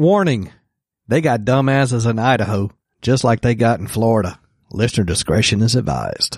Warning, they got dumbasses in Idaho, just like they got in Florida. Listener discretion is advised.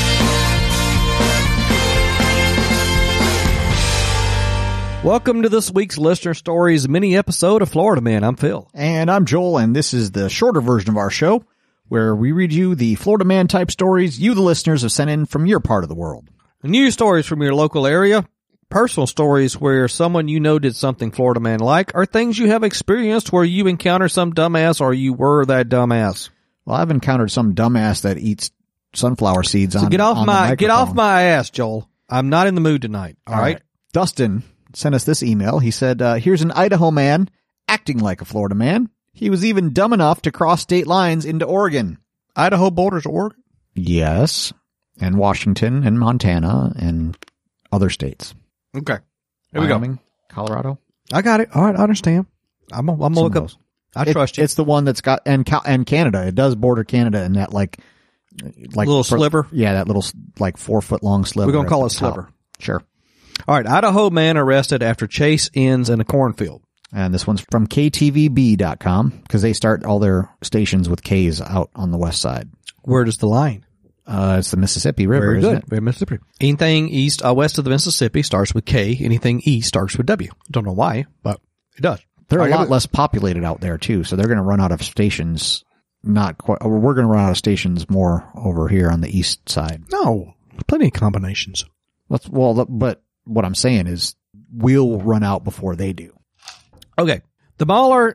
Welcome to this week's Listener Stories mini episode of Florida Man. I'm Phil. And I'm Joel, and this is the shorter version of our show, where we read you the Florida Man type stories you, the listeners, have sent in from your part of the world. News stories from your local area, personal stories where someone you know did something Florida Man like, or things you have experienced where you encounter some dumbass or you were that dumbass. Well, I've encountered some dumbass that eats sunflower seeds so on get off on my ass, Joel. I'm not in the mood tonight. All right. Dustin sent us this email. He said, here's an Idaho man acting like a Florida man. He was even dumb enough to cross state lines into Oregon. Idaho borders Oregon? Yes. And Washington and Montana and other states. Okay. Here Wyoming, we go. Colorado. I got it. All right. I understand. I'm going to look up. I trust you. It's the one that's got, and Canada. It does border Canada in that like little sliver. Yeah, that little 4 foot long sliver. We're going to call it sliver. Sure. All right. Idaho man arrested after chase ends in a cornfield. And this one's from KTVB.com because they start all their stations with K's out on the west side. Where does the line? It's the Mississippi River. Very isn't good. it? Very Mississippi. Anything west of the Mississippi starts with K. Anything east starts with W. Don't know why, but it does. They're a lot less populated out there too, so they're going to run out of stations. Not quite. We're going to run out of stations more over here on the east side. No, plenty of combinations. But what I'm saying is we'll run out before they do. Okay. The Malheur?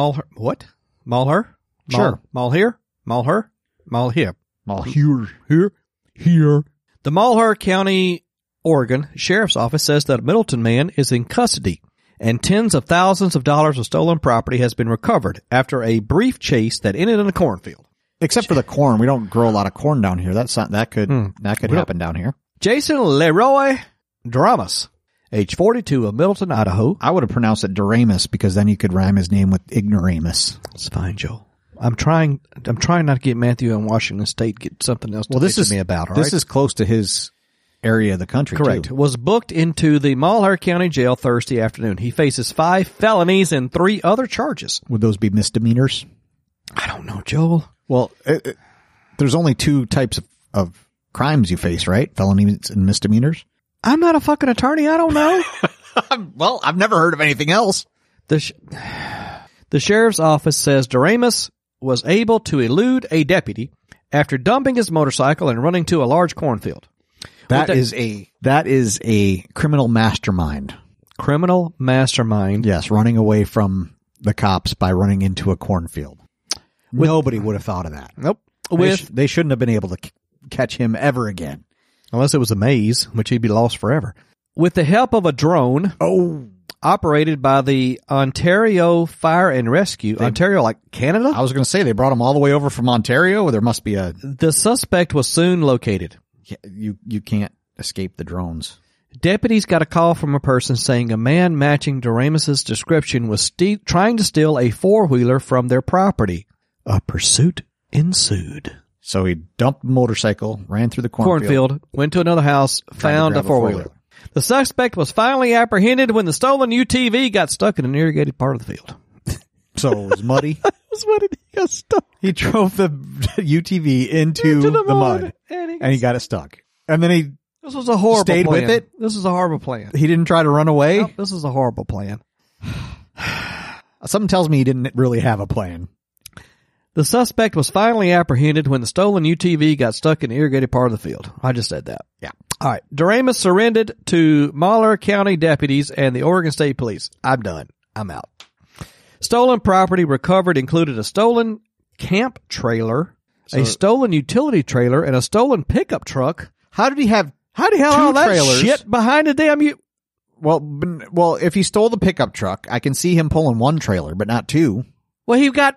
Sure. Malheur. The Malheur County, Oregon Sheriff's Office says that a Middleton man is in custody and tens of thousands of dollars of stolen property has been recovered after a brief chase that ended in a cornfield. Except for the corn. We don't grow a lot of corn down here. That could happen down here. Jason Leroy Dramas, age 42 of Middleton, Idaho. I would have pronounced it Doramus because then you could rhyme his name with ignoramus. It's fine, Joe. I'm trying not to get Matthew in Washington State get something else to bitch me about. All right? This is close to his area of the country. Correct. Too. Was booked into the Malheur County Jail Thursday afternoon. He faces 5 felonies and 3 other charges. Would those be misdemeanors? I don't know, Joel. Well, there's only 2 types of crimes you face, right? Felonies and misdemeanors. I'm not a fucking attorney. I don't know. Well, I've never heard of anything else. The sheriff's office says Doramus was able to elude a deputy after dumping his motorcycle and running to a large cornfield. That is a criminal mastermind. Criminal mastermind. Yes, running away from the cops by running into a cornfield. Nobody would have thought of that. Nope. They shouldn't have been able to catch him ever again. Unless it was a maze, which he'd be lost forever. With the help of a drone operated by the Ontario Fire and Rescue. Ontario, like Canada? I was going to say, they brought him all the way over from Ontario. There must be The suspect was soon located. You can't escape the drones. Deputies got a call from a person saying a man matching Doramus's description was trying to steal a 4-wheeler from their property. A pursuit ensued. So he dumped the motorcycle, ran through the cornfield, went to another house, found a 4-wheeler. The suspect was finally apprehended when the stolen UTV got stuck in an irrigated part of the field. So it was muddy? He got stuck. He drove the UTV into the mud and he got it stuck. And then this was a horrible stayed plan. With it? This is a horrible plan. He didn't try to run away? Nope, this is a horrible plan. Something tells me he didn't really have a plan. The suspect was finally apprehended when the stolen UTV got stuck in the irrigated part of the field. I just said that. Yeah. All right. Doramus surrendered to Malheur County deputies and the Oregon State Police. I'm done. I'm out. Stolen property recovered included a stolen camp trailer, a stolen utility trailer, and a stolen pickup truck. How did he have all that trailers? Shit behind the damn Well, if he stole the pickup truck, I can see him pulling 1 trailer, but not 2. Well, he got.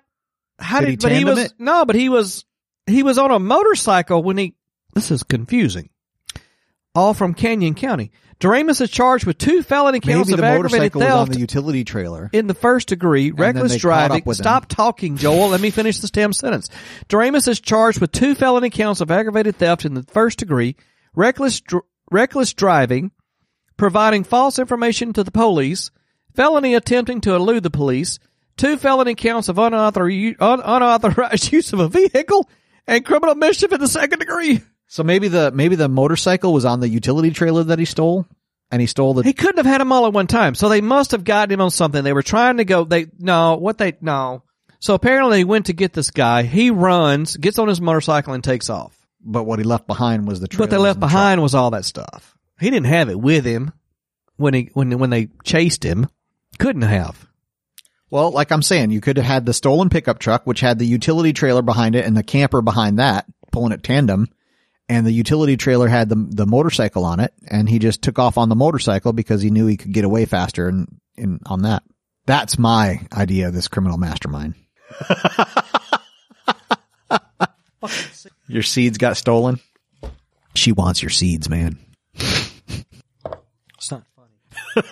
He was on a motorcycle when this is confusing. All from Canyon County. Doramus is charged with 2 felony counts of aggravated theft. Was on the utility trailer in the first degree, reckless driving. Stop talking, Joel. Let me finish this damn sentence. Doramus is charged with 2 felony counts of aggravated theft in the first degree, reckless driving, providing false information to the police, felony attempting to elude the police, 2 felony counts of unauthorized use of a vehicle, and criminal mischief in the 2nd degree. So maybe the motorcycle was on the utility trailer that he stole, and he stole the... He couldn't have had them all at one time, so they must have gotten him on something. They were trying to go... No. So apparently he went to get this guy. He runs, gets on his motorcycle, and takes off. But what he left behind was the trailer. What they left behind was all that stuff. He didn't have it with him when they chased him. Couldn't have. Well, like I'm saying, you could have had the stolen pickup truck, which had the utility trailer behind it and the camper behind that, pulling it tandem. And the utility trailer had the motorcycle on it, and he just took off on the motorcycle because he knew he could get away faster and on that. That's my idea of this criminal mastermind. Your seeds got stolen? She wants your seeds, man. It's not funny.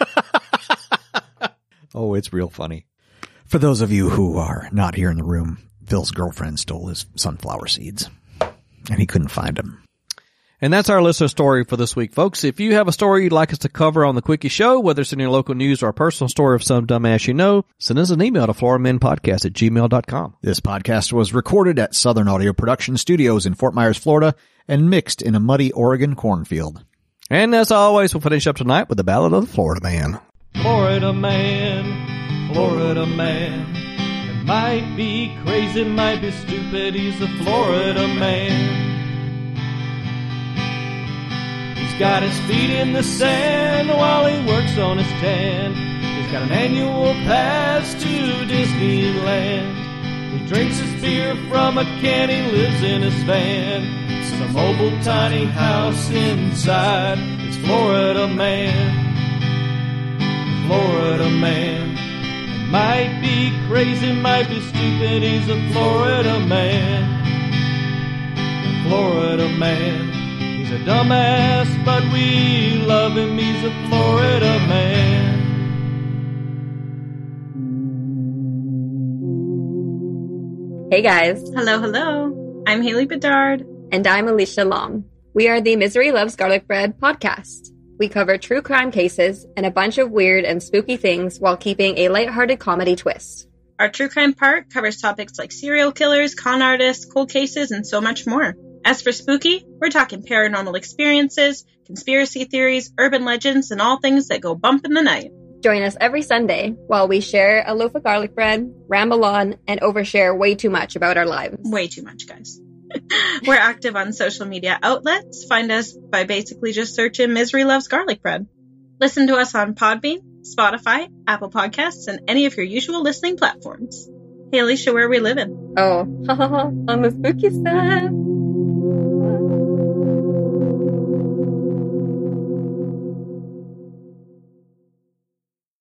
Oh, it's real funny. For those of you who are not here in the room, Phil's girlfriend stole his sunflower seeds, and he couldn't find them. And that's our listener story for this week, folks. If you have a story you'd like us to cover on the Quickie Show, whether it's in your local news or a personal story of some dumbass you know, send us an email to florimenpodcast@gmail.com. This podcast was recorded at Southern Audio Production Studios in Fort Myers, Florida, and mixed in a muddy Oregon cornfield. And as always, we'll finish up tonight with the Ballad of the Florida Man. Florida man, Florida man. It might be crazy, might be stupid, he's a Florida man. He's got his feet in the sand while he works on his tan. He's got an annual pass to Disneyland. He drinks his beer from a can, he lives in his van. Some oval tiny house inside. It's Florida man. Florida man. It might be crazy, might be stupid, he's a Florida man. Florida man. He's a dumbass, but we love him, he's a Florida man. Hey guys. Hello. I'm Haley Bedard. And I'm Alicia Long. We are the Misery Loves Garlic Bread podcast. We cover true crime cases and a bunch of weird and spooky things while keeping a lighthearted comedy twist. Our true crime part covers topics like serial killers, con artists, cold cases, and so much more. As for spooky, we're talking paranormal experiences, conspiracy theories, urban legends, and all things that go bump in the night. Join us every Sunday while we share a loaf of garlic bread, ramble on, and overshare way too much about our lives. Way too much, guys. We're active on social media outlets. Find us by basically just searching Misery Loves Garlic Bread. Listen to us on Podbean, Spotify, Apple Podcasts, and any of your usual listening platforms. Hey, Alicia, where are we living? Oh, on the spooky stuff.